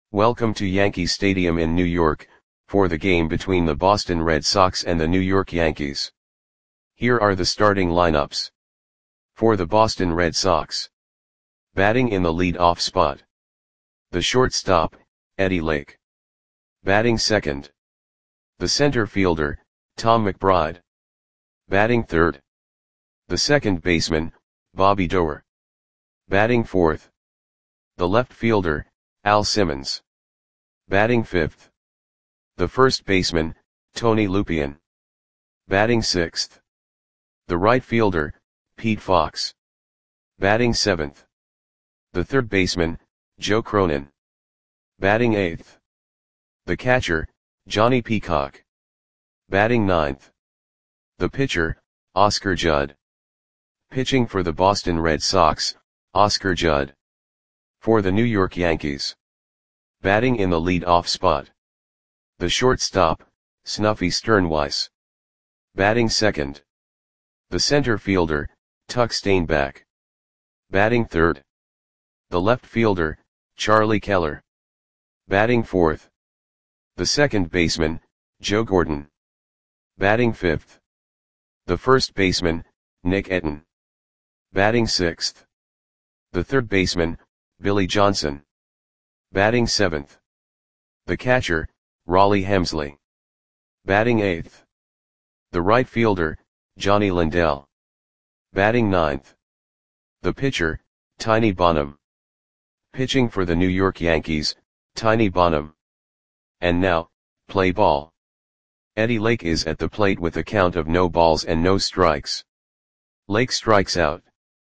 Welcome to Yankee Stadium in New York, for the game between the Boston Red Sox and the New York Yankees. Here are the starting lineups. For the Boston Red Sox. Batting in the lead-off spot. The shortstop, Eddie Lake. Batting second. The center fielder, Tom McBride. Batting third. The second baseman, Bobby Doerr. Batting fourth. The left fielder, Al Simmons. Batting fifth. The first baseman, Tony Lupien. Batting sixth. The right fielder, Pete Fox. Batting seventh. The third baseman, Joe Cronin. Batting eighth. The catcher, Johnny Peacock. Batting ninth. The pitcher, Oscar Judd. Pitching for the Boston Red Sox, Oscar Judd. For the New York Yankees. Batting in the lead-off spot. The shortstop, Snuffy Sternweiss. Batting second. The center fielder, Tuck Steinbach. Batting third. The left fielder, Charlie Keller. Batting fourth. The second baseman, Joe Gordon. Batting fifth. The first baseman, Nick Etten. Batting sixth. The third baseman, Billy Johnson. Batting seventh. The catcher, Rollie Hemsley. Batting eighth. The right fielder, Johnny Lindell. Batting ninth. The pitcher, Tiny Bonham. Pitching for the New York Yankees, Tiny Bonham. And now, play ball. Eddie Lake is at the plate with a count of no balls and no strikes. Lake strikes out.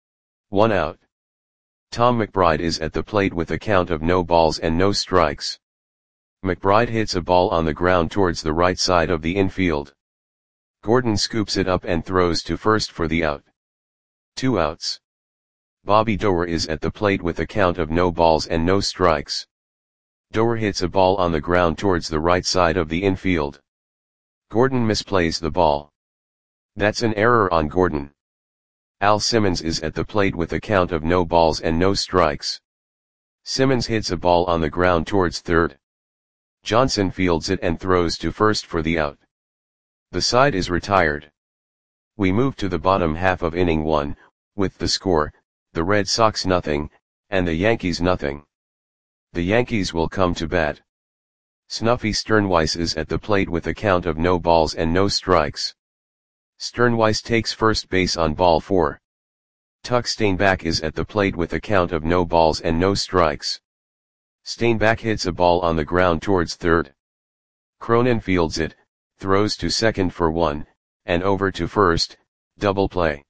1 out. Tom McBride is at the plate with a count of no balls and no strikes. McBride hits a ball on the ground towards the right side of the infield. Gordon scoops it up and throws to first for the out. 2 outs. Bobby Doerr is at the plate with a count of no balls and no strikes. Doerr hits a ball on the ground towards the right side of the infield. Gordon misplays the ball. That's an error on Gordon. Al Simmons is at the plate with a count of no balls and no strikes. Simmons hits a ball on the ground towards third. Johnson fields it and throws to first for the out. The side is retired. We move to the bottom half of inning 1, with the score, the Red Sox nothing, and the Yankees nothing. The Yankees will come to bat. Snuffy Sternweiss is at the plate with a count of no balls and no strikes. Sternweiss takes first base on ball 4. Tuck Steinbach is at the plate with a count of no balls and no strikes. Steinbach hits a ball on the ground towards third. Cronin fields it, throws to second for 1, and over to first, double play.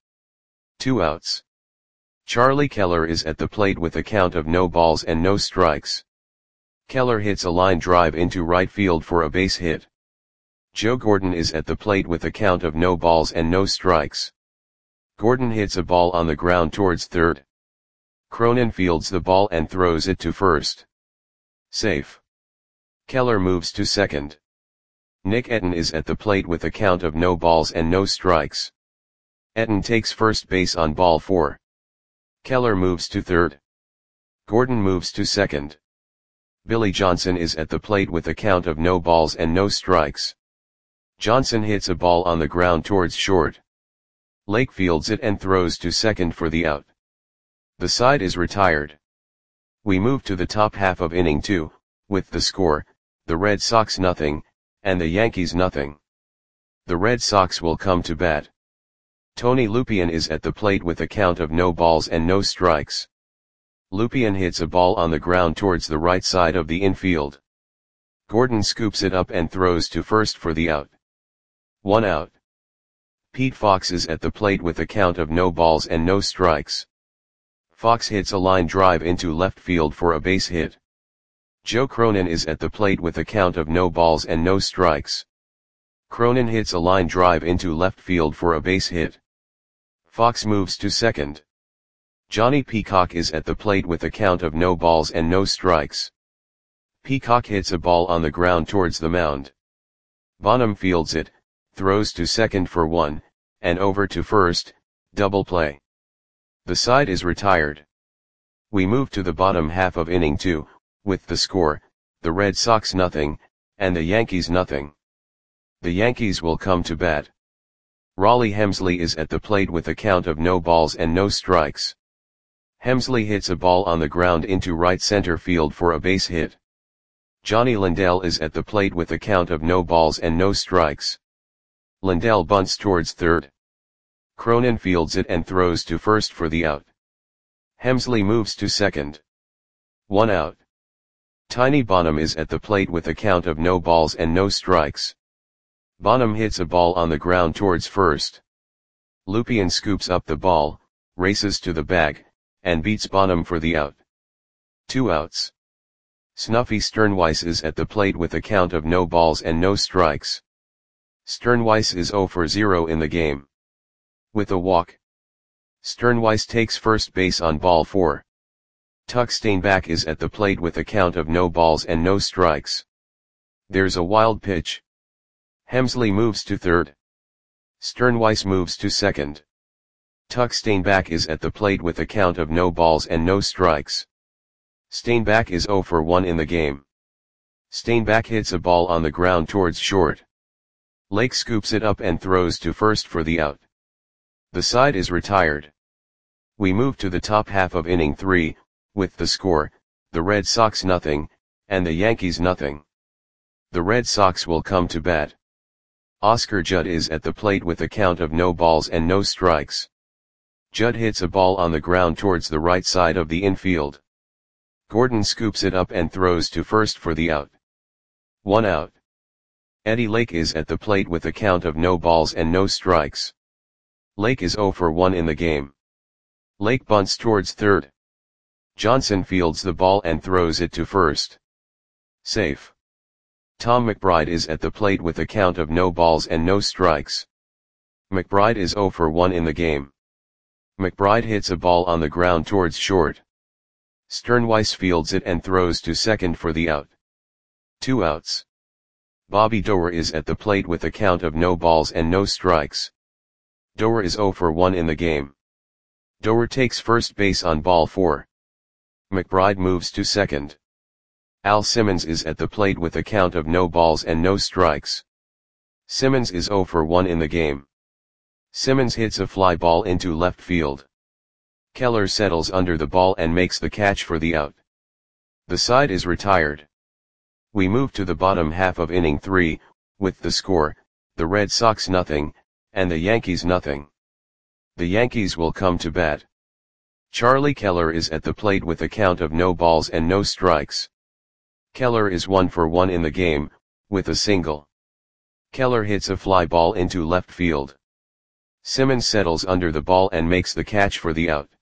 2 outs. Charlie Keller is at the plate with a count of no balls and no strikes. Keller hits a line drive into right field for a base hit. Joe Gordon is at the plate with a count of no balls and no strikes. Gordon hits a ball on the ground towards third. Cronin fields the ball and throws it to first. Safe. Keller moves to second. Nick Etten is at the plate with a count of no balls and no strikes. Etten takes first base on ball 4. Keller moves to third. Gordon moves to second. Billy Johnson is at the plate with a count of no balls and no strikes. Johnson hits a ball on the ground towards short. Lake fields it and throws to second for the out. The side is retired. We move to the top half of inning 2, with the score, the Red Sox nothing, and the Yankees nothing. The Red Sox will come to bat. Tony Lupien is at the plate with a count of no balls and no strikes. Lupien hits a ball on the ground towards the right side of the infield. Gordon scoops it up and throws to first for the out. 1 out. Pete Fox is at the plate with a count of no balls and no strikes. Fox hits a line drive into left field for a base hit. Joe Cronin is at the plate with a count of no balls and no strikes. Cronin hits a line drive into left field for a base hit. Fox moves to second. Johnny Peacock is at the plate with a count of no balls and no strikes. Peacock hits a ball on the ground towards the mound. Bonham fields it, throws to second for 1, and over to first, double play. The side is retired. We move to the bottom half of inning 2, with the score, the Red Sox nothing, and the Yankees nothing. The Yankees will come to bat. Rollie Hemsley is at the plate with a count of no balls and no strikes. Hemsley hits a ball on the ground into right center field for a base hit. Johnny Lindell is at the plate with a count of no balls and no strikes. Lindell bunts towards third. Cronin fields it and throws to first for the out. Hemsley moves to second. 1 out. Tiny Bonham is at the plate with a count of no balls and no strikes. Bonham hits a ball on the ground towards first. Lupien scoops up the ball, races to the bag, and beats Bonham for the out. 2 outs. Snuffy Sternweiss is at the plate with a count of no balls and no strikes. Sternweiss is 0 for 0 in the game. With a walk. Sternweiss takes first base on ball 4. Tuck Steinbach is at the plate with a count of no balls and no strikes. There's a wild pitch. Hemsley moves to third. Sternweiss moves to second. Tuck Steinbach is at the plate with a count of no balls and no strikes. Steinbach is 0 for 1 in the game. Steinbach hits a ball on the ground towards short. Lake scoops it up and throws to first for the out. The side is retired. We move to the top half of inning 3, with the score, the Red Sox nothing, and the Yankees nothing. The Red Sox will come to bat. Oscar Judd is at the plate with a count of no balls and no strikes. Judd hits a ball on the ground towards the right side of the infield. Gordon scoops it up and throws to first for the out. 1 out. Eddie Lake is at the plate with a count of no balls and no strikes. Lake is 0 for 1 in the game. Lake bunts towards third. Johnson fields the ball and throws it to first. Safe. Tom McBride is at the plate with a count of no balls and no strikes. McBride is 0 for 1 in the game. McBride hits a ball on the ground towards short. Sternweiss fields it and throws to second for the out. 2 outs. Bobby Doerr is at the plate with a count of no balls and no strikes. Doerr is 0 for 1 in the game. Doerr takes first base on ball 4. McBride moves to second. Al Simmons is at the plate with a count of no balls and no strikes. Simmons is 0 for 1 in the game. Simmons hits a fly ball into left field. Keller settles under the ball and makes the catch for the out. The side is retired. We move to the bottom half of inning 3, with the score, the Red Sox nothing, and the Yankees nothing. The Yankees will come to bat. Charlie Keller is at the plate with a count of no balls and no strikes. Keller is 1 for 1 in the game, with a single. Keller hits a fly ball into left field. Simmons settles under the ball and makes the catch for the out.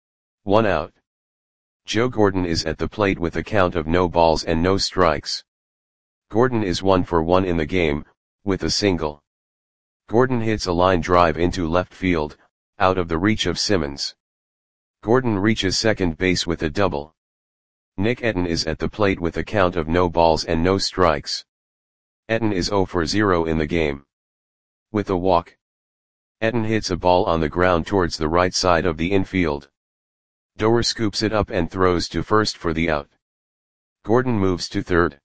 1 out. Joe Gordon is at the plate with a count of no balls and no strikes. Gordon is 1 for 1 in the game, with a single. Gordon hits a line drive into left field, out of the reach of Simmons. Gordon reaches second base with a double. Nick Etten is at the plate with a count of no balls and no strikes. Etten is 0 for 0 in the game. With a walk. Etten hits a ball on the ground towards the right side of the infield. Doerr scoops it up and throws to first for the out. Gordon moves to third.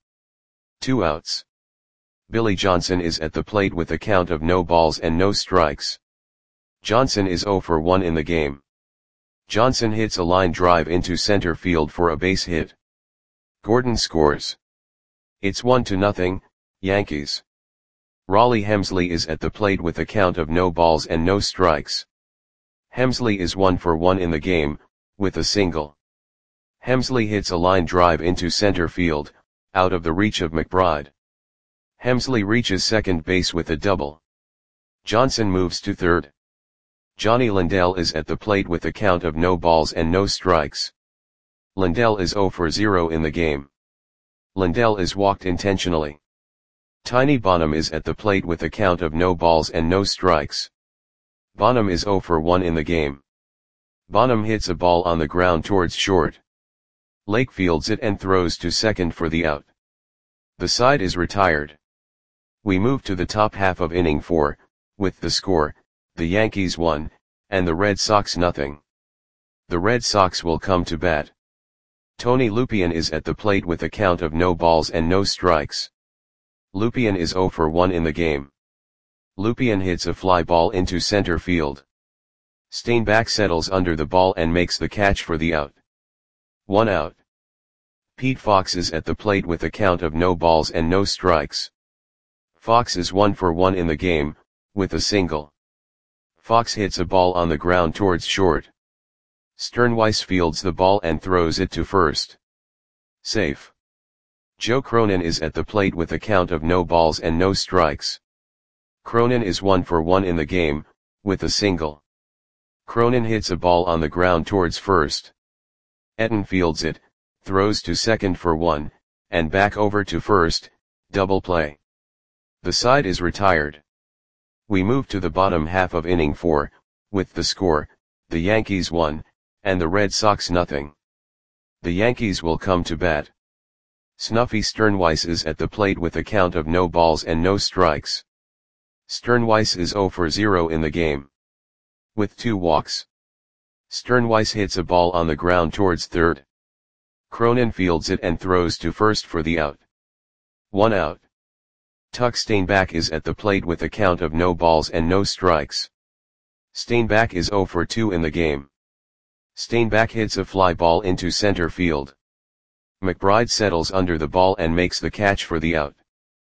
2 outs. Billy Johnson is at the plate with a count of no balls and no strikes. Johnson is 0 for 1 in the game. Johnson hits a line drive into center field for a base hit. Gordon scores. It's 1-0, Yankees. Rollie Hemsley is at the plate with a count of no balls and no strikes. Hemsley is 1 for 1 in the game, with a single. Hemsley hits a line drive into center field, out of the reach of McBride. Hemsley reaches second base with a double. Johnson moves to third. Johnny Lindell is at the plate with a count of no balls and no strikes. Lindell is 0 for 0 in the game. Lindell is walked intentionally. Tiny Bonham is at the plate with a count of no balls and no strikes. Bonham is 0 for 1 in the game. Bonham hits a ball on the ground towards short. Lake fields it and throws to second for the out. The side is retired. We move to the top half of inning 4, with the score, the Yankees 1, and the Red Sox nothing. The Red Sox will come to bat. Tony Lupien is at the plate with a count of no balls and no strikes. Lupien is 0 for 1 in the game. Lupien hits a fly ball into center field. Steinbach settles under the ball and makes the catch for the out. 1 out. Pete Fox is at the plate with a count of no balls and no strikes. Fox is 1 for 1 in the game, with a single. Fox hits a ball on the ground towards short. Sternweiss fields the ball and throws it to first. Safe. Joe Cronin is at the plate with a count of no balls and no strikes. Cronin is 1 for 1 in the game, with a single. Cronin hits a ball on the ground towards first. Etten fields it, throws to second for 1, and back over to first, double play. The side is retired. We move to the bottom half of inning 4, with the score, the Yankees 1, and the Red Sox nothing. The Yankees will come to bat. Snuffy Sternweiss is at the plate with a count of no balls and no strikes. Sternweiss is 0 for 0 in the game. With 2 walks. Sternweiss hits a ball on the ground towards third. Cronin fields it and throws to first for the out. 1 out. Tuck Steinbach is at the plate with a count of no balls and no strikes. Steinbach is 0 for 2 in the game. Steinbach hits a fly ball into center field. McBride settles under the ball and makes the catch for the out.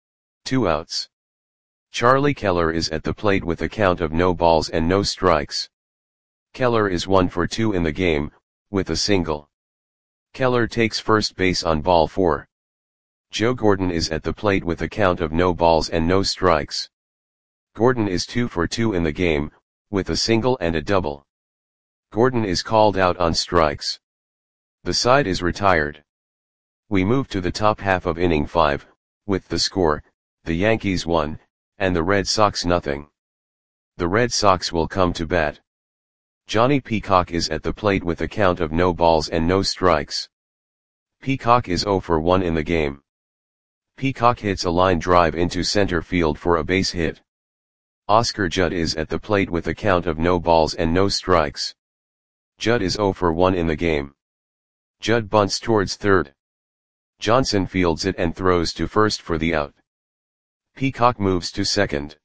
2 outs. Charlie Keller is at the plate with a count of no balls and no strikes. Keller is 1 for 2 in the game, with a single. Keller takes first base on ball 4. Joe Gordon is at the plate with a count of no balls and no strikes. Gordon is 2 for 2 in the game, with a single and a double. Gordon is called out on strikes. The side is retired. We move to the top half of inning 5, with the score, the Yankees 1, and the Red Sox nothing. The Red Sox will come to bat. Johnny Peacock is at the plate with a count of no balls and no strikes. Peacock is 0 for 1 in the game. Peacock hits a line drive into center field for a base hit. Oscar Judd is at the plate with a count of no balls and no strikes. Judd is 0 for 1 in the game. Judd bunts towards third. Johnson fields it and throws to first for the out. Peacock moves to second.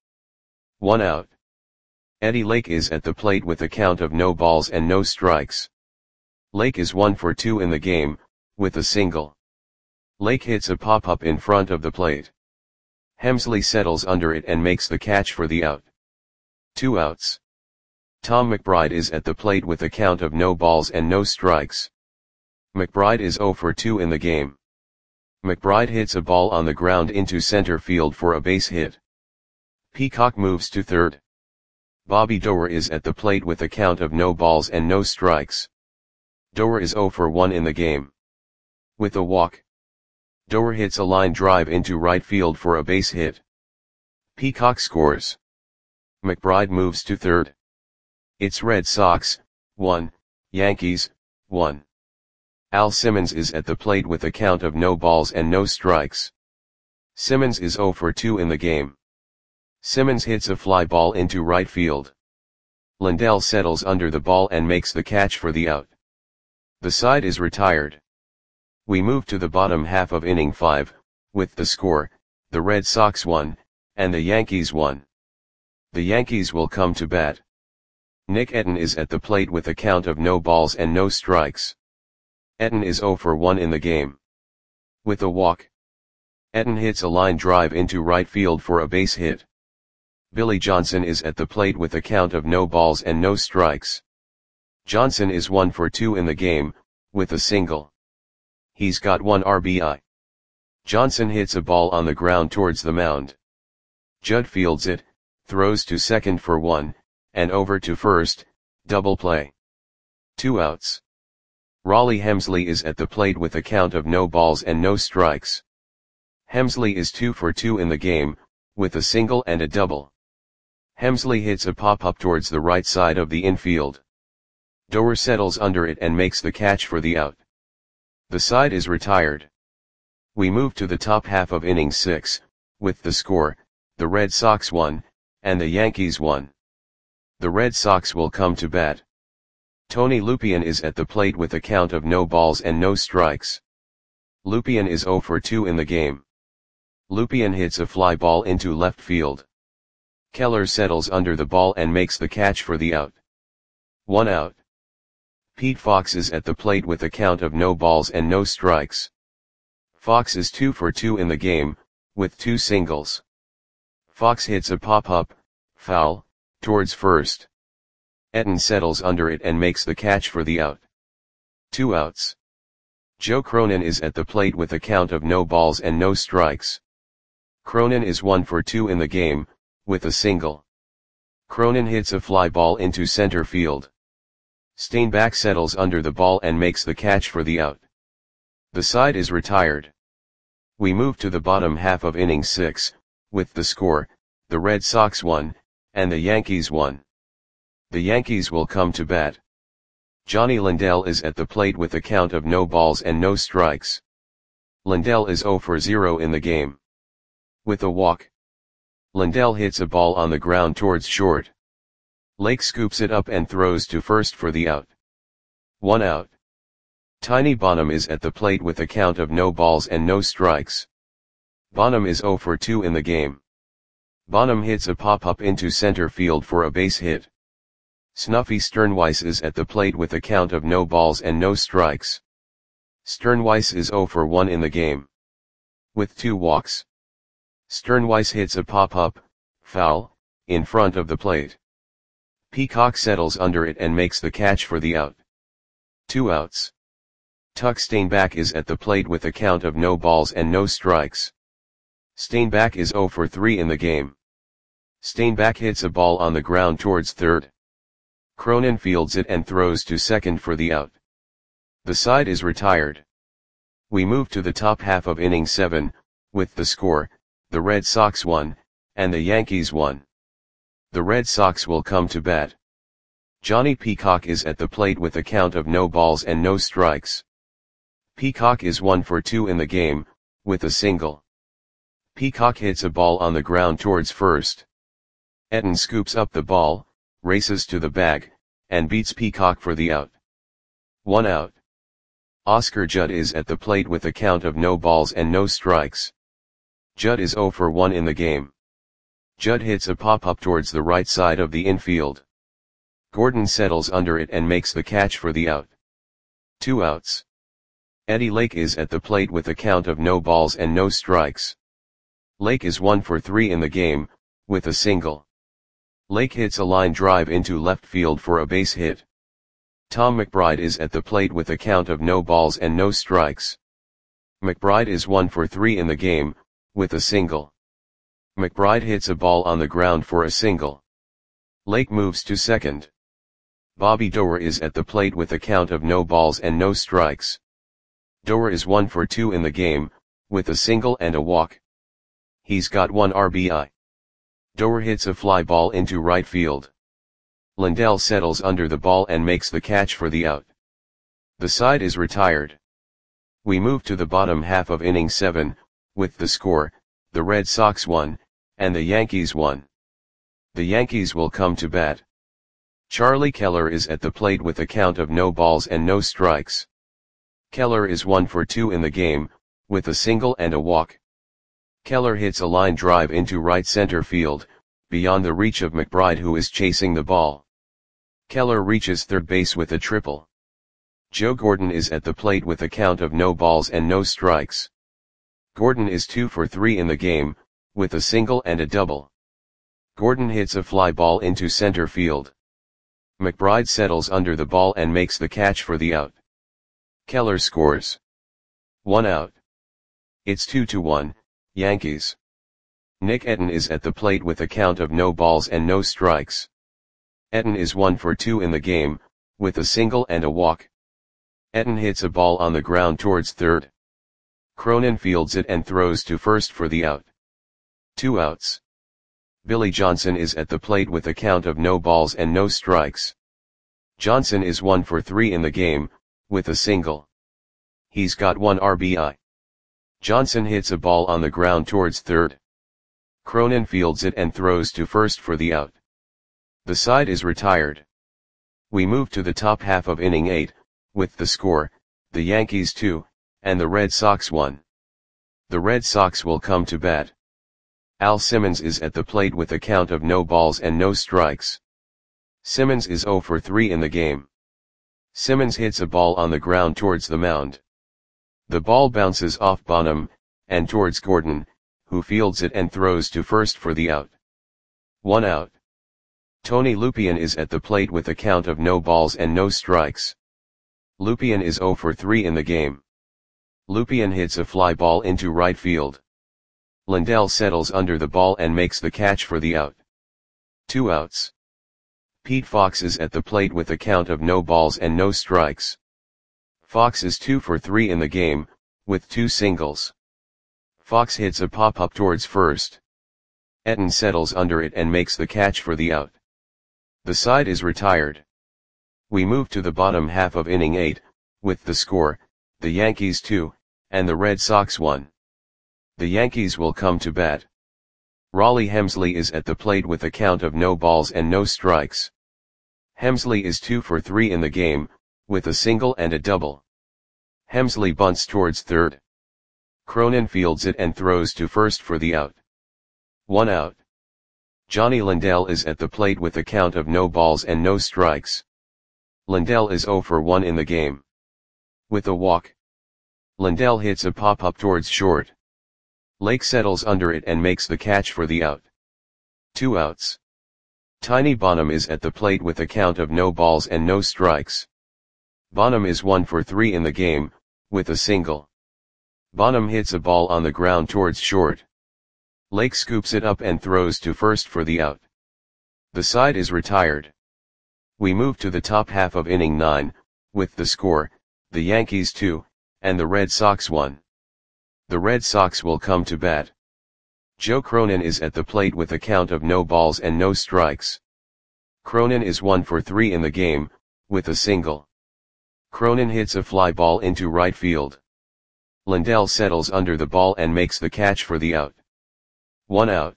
1 out. Eddie Lake is at the plate with a count of no balls and no strikes. Lake is 1 for 2 in the game, with a single. Lake hits a pop-up in front of the plate. Hemsley settles under it and makes the catch for the out. 2 outs. Tom McBride is at the plate with a count of no balls and no strikes. McBride is 0 for 2 in the game. McBride hits a ball on the ground into center field for a base hit. Peacock moves to third. Bobby Doerr is at the plate with a count of no balls and no strikes. Doerr is 0 for 1 in the game. With a walk. Doerr hits a line drive into right field for a base hit. Peacock scores. McBride moves to third. It's Red Sox, 1, Yankees, 1. Al Simmons is at the plate with a count of no balls and no strikes. Simmons is 0 for 2 in the game. Simmons hits a fly ball into right field. Lindell settles under the ball and makes the catch for the out. The side is retired. We move to the bottom half of inning 5, with the score, the Red Sox 1, and the Yankees 1. The Yankees will come to bat. Nick Etten is at the plate with a count of no balls and no strikes. Etten is 0 for 1 in the game. With a walk. Etten hits a line drive into right field for a base hit. Billy Johnson is at the plate with a count of no balls and no strikes. Johnson is 1 for 2 in the game, with a single. He's got 1 RBI. Johnson hits a ball on the ground towards the mound. Judd fields it, throws to second for 1, and over to first, double play. 2 outs. Raleigh Hemsley is at the plate with a count of no balls and no strikes. Hemsley is 2 for 2 in the game, with a single and a double. Hemsley hits a pop-up towards the right side of the infield. Doerr settles under it and makes the catch for the out. The side is retired. We move to the top half of inning 6, with the score, the Red Sox 1, and the Yankees 1. The Red Sox will come to bat. Tony Lupien is at the plate with a count of no balls and no strikes. Lupien is 0 for 2 in the game. Lupien hits a fly ball into left field. Keller settles under the ball and makes the catch for the out. 1 out. Pete Fox is at the plate with a count of no balls and no strikes. Fox is 2 for 2 in the game, with 2 singles. Fox hits a pop-up, foul, towards first. Etten settles under it and makes the catch for the out. 2 outs. Joe Cronin is at the plate with a count of no balls and no strikes. Cronin is 1 for 2 in the game, with a single. Cronin hits a fly ball into center field. Steinbach settles under the ball and makes the catch for the out. The side is retired. We move to the bottom half of inning 6, with the score, the Red Sox 1, and the Yankees 1. The Yankees will come to bat. Johnny Lindell is at the plate with a count of no balls and no strikes. Lindell is 0 for 0 in the game. With a walk. Lindell hits a ball on the ground towards short. Lake scoops it up and throws to first for the out. 1 out. Tiny Bonham is at the plate with a count of no balls and no strikes. Bonham is 0 for 2 in the game. Bonham hits a pop-up into center field for a base hit. Snuffy Sternweiss is at the plate with a count of no balls and no strikes. Sternweiss is 0 for 1 in the game. With 2 walks. Sternweiss hits a pop-up, foul, in front of the plate. Peacock settles under it and makes the catch for the out. 2 outs. Tuck Steinbach is at the plate with a count of no balls and no strikes. Steinbach is 0 for 3 in the game. Steinbach hits a ball on the ground towards third. Cronin fields it and throws to second for the out. The side is retired. We move to the top half of inning 7, with the score, the Red Sox 1, and the Yankees 1. The Red Sox will come to bat. Johnny Peacock is at the plate with a count of no balls and no strikes. Peacock is 1 for 2 in the game, with a single. Peacock hits a ball on the ground towards first. Etten scoops up the ball, races to the bag, and beats Peacock for the out. 1 out. Oscar Judd is at the plate with a count of no balls and no strikes. Judd is 0 for 1 in the game. Judd hits a pop-up towards the right side of the infield. Gordon settles under it and makes the catch for the out. 2 outs. Eddie Lake is at the plate with a count of no balls and no strikes. Lake is 1 for 3 in the game, with a single. Lake hits a line drive into left field for a base hit. Tom McBride is at the plate with a count of no balls and no strikes. McBride is 1 for 3 in the game, with a single. McBride hits a ball on the ground for a single. Lake moves to second. Bobby Doerr is at the plate with a count of no balls and no strikes. Doerr is 1 for 2 in the game, with a single and a walk. He's got 1 RBI. Doerr hits a fly ball into right field. Lindell settles under the ball and makes the catch for the out. The side is retired. We move to the bottom half of inning 7, with the score, the Red Sox 1, and the Yankees 1. The Yankees will come to bat. Charlie Keller is at the plate with a count of no balls and no strikes. Keller is 1 for 2 in the game, with a single and a walk. Keller hits a line drive into right center field, beyond the reach of McBride who is chasing the ball. Keller reaches third base with a triple. Joe Gordon is at the plate with a count of no balls and no strikes. Gordon is 2 for 3 in the game, with a single and a double. Gordon hits a fly ball into center field. McBride settles under the ball and makes the catch for the out. Keller scores. 1 out. It's 2-1, Yankees. Nick Etten is at the plate with a count of no balls and no strikes. Etten is 1 for 2 in the game, with a single and a walk. Etten hits a ball on the ground towards third. Cronin fields it and throws to first for the out. 2 outs. Billy Johnson is at the plate with a count of no balls and no strikes. Johnson is 1 for 3 in the game, with a single. He's got 1 RBI. Johnson hits a ball on the ground towards third. Cronin fields it and throws to first for the out. The side is retired. We move to the top half of inning 8, with the score, the Yankees 2, and the Red Sox 1. The Red Sox will come to bat. Al Simmons is at the plate with a count of no balls and no strikes. Simmons is 0 for 3 in the game. Simmons hits a ball on the ground towards the mound. The ball bounces off Bonham, and towards Gordon, who fields it and throws to first for the out. 1 out. Tony Lupien is at the plate with a count of no balls and no strikes. Lupien is 0 for 3 in the game. Lupien hits a fly ball into right field. Lindell settles under the ball and makes the catch for the out. 2 outs. Pete Fox is at the plate with a count of no balls and no strikes. Fox is 2 for 3 in the game, with 2 singles. Fox hits a pop-up towards first. Etten settles under it and makes the catch for the out. The side is retired. We move to the bottom half of inning 8, with the score, the Yankees 2, and the Red Sox 1. The Yankees will come to bat. Raleigh Hemsley is at the plate with a count of no balls and no strikes. Hemsley is 2 for 3 in the game, with a single and a double. Hemsley bunts towards third. Cronin fields it and throws to first for the out. 1 out. Johnny Lindell is at the plate with a count of no balls and no strikes. Lindell is 0 for 1 in the game. With a walk. Lindell hits a pop-up towards short. Lake settles under it and makes the catch for the out. 2 outs. Tiny Bonham is at the plate with a count of no balls and no strikes. Bonham is 1 for 3 in the game, with a single. Bonham hits a ball on the ground towards short. Lake scoops it up and throws to first for the out. The side is retired. We move to the top half of inning 9, with the score, the Yankees 2, and the Red Sox 1. The Red Sox will come to bat. Joe Cronin is at the plate with a count of no balls and no strikes. Cronin is 1 for 3 in the game, with a single. Cronin hits a fly ball into right field. Lindell settles under the ball and makes the catch for the out. 1 out.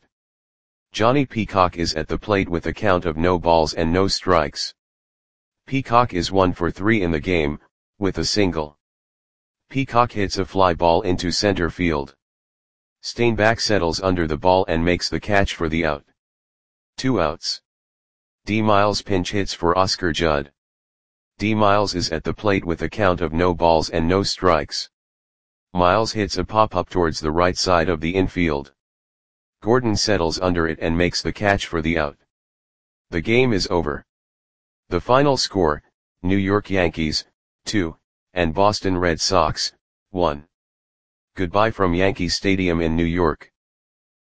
Johnny Peacock is at the plate with a count of no balls and no strikes. Peacock is 1 for 3 in the game, with a single. Peacock hits a fly ball into center field. Steinbach settles under the ball and makes the catch for the out. 2 outs. D. Miles pinch hits for Oscar Judd. D. Miles is at the plate with a count of no balls and no strikes. Miles hits a pop-up towards the right side of the infield. Gordon settles under it and makes the catch for the out. The game is over. The final score, New York Yankees, 2, and Boston Red Sox, 1. Goodbye from Yankee Stadium in New York.